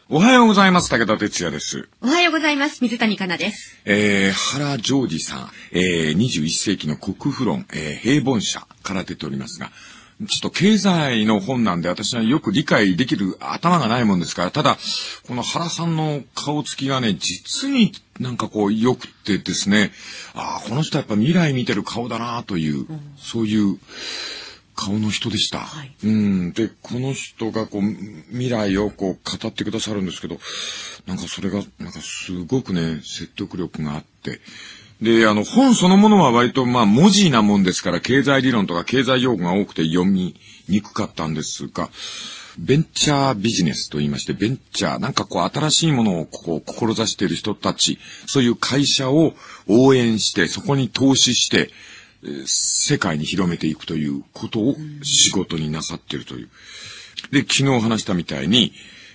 おはようございます。武田哲也です。 おはようございます。水谷香奈です。 原ジョージさん、21世紀の国富論、平凡社から出ておりますが、ちょっと経済の本なんで私はよく理解できる頭がないもんですから、ただ、この原さんの顔つきがね、実になんかこう良くてですね、この人はやっぱ未来見てる顔だなという、そういう顔の人でした。 はい、 で、この人がこう、未来をこう語ってくださるんですけど、なんかそれが、なんかすごくね、説得力があって、で、本そのものは割と文字なもんですから、経済理論とか経済用語が多くて読みにくかったんですが、ベンチャービジネスと言いまして、ベンチャー、なんかこう新しいものをこう志している人たち、そういう会社を応援して、そこに投資して、世界に広めていくということを仕事になさっているという。で、昨日話したみたいに、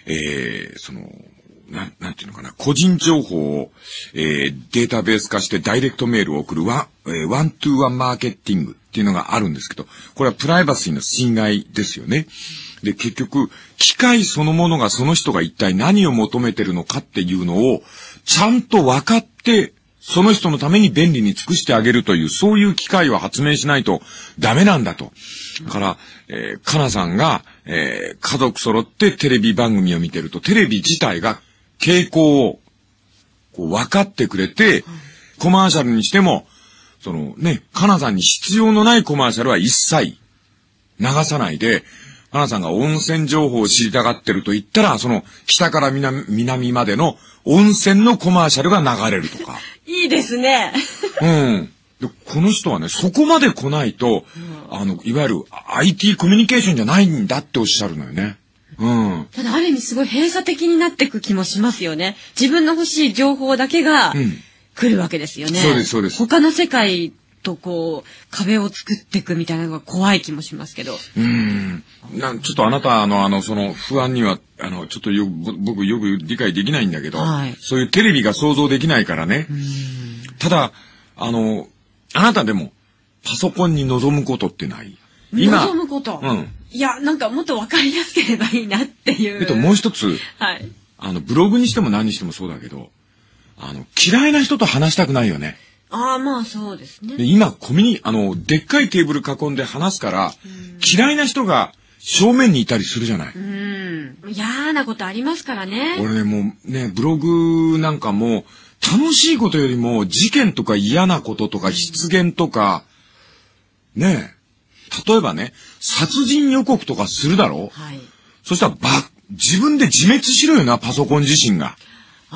なんていうのかな、個人情報を、データベース化してダイレクトメールを送るワントゥーワンマーケティングっていうのがあるんですけど、これはプライバシーの侵害ですよね。で、結局、機械そのものがその人が一体何を求めてるのかっていうのを、ちゃんと分かって、その人のために便利に尽くしてあげるという、そういう機械を発明しないとダメなんだと。だから、かなさんが、家族揃ってテレビ番組を見てると、テレビ自体が傾向をこう分かってくれて、コマーシャルにしても、かなさんに必要のないコマーシャルは一切流さないで、かなさんが温泉情報を知りたがってると言ったら、その北から南までの温泉のコマーシャルが流れるとか。 いいですね。 で、この人はね、そこまで来ないと、いわゆる IT コミュニケーションじゃないんだっておっしゃるのよね。 ただある意味すごい閉鎖的になっていく気もしますよね。自分の欲しい情報だけが来るわけですよね。 そうです、そうです。 他の世界とこう壁を作っていくみたいなのが怖い気もしますけど。 ちょっとあなたその不安にはちょっと僕よく理解できないんだけど、そういうテレビが想像できないからね。ただあなたでもパソコンに望むことってない？ 望むこと。いや、なんかもっと分かりやすければいいなっていう。 もう一つ、ブログにしても何にしてもそうだけど、嫌いな人と話したくないよね。 まあそうですね。 で今でっかいテーブル囲んで話すから、嫌いな人が正面にいたりするじゃない。 嫌なことありますからね。 俺ね、もうね、ブログなんかも楽しいことよりも事件とか嫌なこととか失言とか、ねえ。例えばね、殺人予告とかするだろ？そしたら自分で自滅しろよな、パソコン自身が。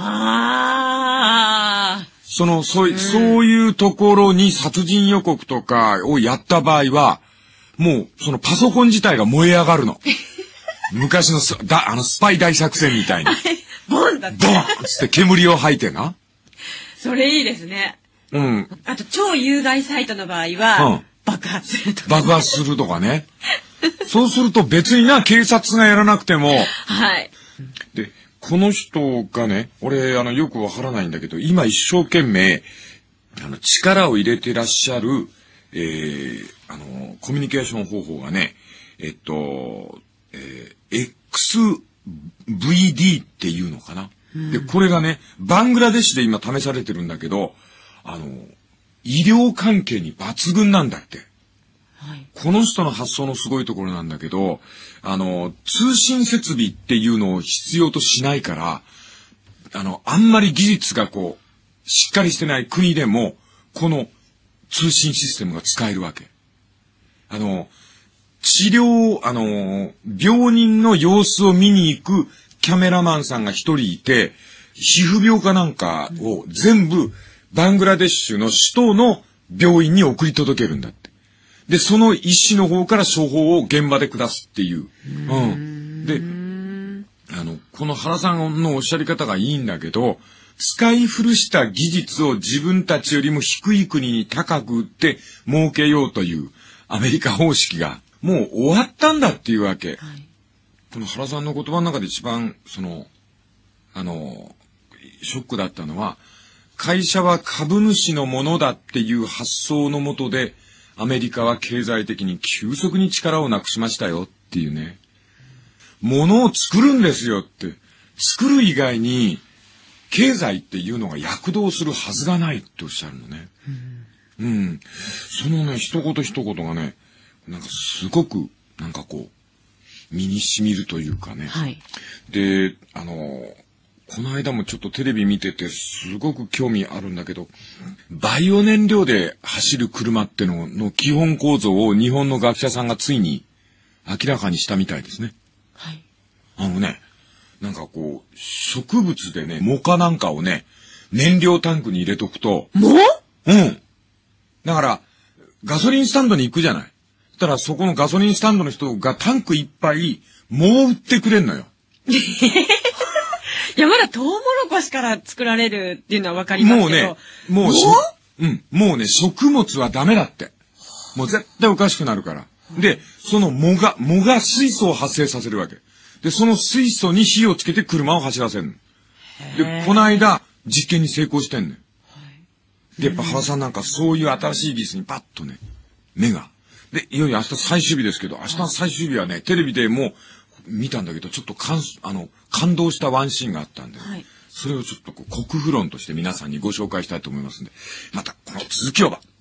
そういうところに殺人予告とかをやった場合は、もうそのパソコン自体が燃え上がるの。昔のスパイ大作戦みたいに。 ボンだって。 ボンつって煙を吐いてな。 それいいですね。あと超有害サイトの場合は、爆発するとか。 爆発するとかね。そうすると別に警察がやらなくても。で、この人がね、俺よくわからないんだけど、今一生懸命力を入れてらっしゃるコミュニケーション方法がね、XVD っていうのかな。で、これがね、バングラデシュで今試されてるんだけど、医療関係に抜群なんだって。この人の発想のすごいところなんだけど、通信設備っていうのを必要としないから、あんまり技術がこう、しっかりしてない国でも、この通信システムが使えるわけ。病人の様子を見に行くキャメラマンさんが一人いて、皮膚病かなんかを全部バングラデシュの首都の病院に送り届けるんだって。で、その医師の方から処方を現場で下すっていう。で、この原さんのおっしゃり方がいいんだけど、使い古した技術を自分たちよりも低い国に高く売って儲けようというアメリカ方式がもう終わったんだっていうわけ。この原さんの言葉の中で一番ショックだったのは、会社は株主のものだっていう発想のもとで、アメリカは経済的に急速に力をなくしましたよっていうね。ものを作るんですよって。 作る以外に、経済っていうのが躍動するはずがないっておっしゃるのね。うん。そのね、一言一言がね、なんかすごく、なんかこう、身に染みるというかね。 はい。 で、この間もちょっとテレビ見ててすごく興味あるんだけど、バイオ燃料で走る車っての基本構造を日本の学者さんがついに明らかにしたみたいですね。 はい。 なんかこう、植物でね、藻かなんかをね、燃料タンクに入れとくと。 藻？ うん。だから、ガソリンスタンドに行くじゃない。そしたらそこのガソリンスタンドの人がタンクいっぱい藻を売ってくれんのよ。 いや、まだトウモロコシから作られるっていうのはわかりますけど。 もうね、食物はダメだって。もう絶対おかしくなるから。で、その藻が水素を発生させるわけ。で、その水素に火をつけて車を走らせるの。で、この間、実験に成功してんねん。で、やっぱ原さんなんかそういう新しい技術にパッとね、目が。で、いよいよ明日最終日ですけど、明日の最終日はね、テレビでも見たんだけど、ちょっと感動したワンシーンがあったんで、それをちょっと国富論として皆さんにご紹介したいと思いますんで、またこの続きを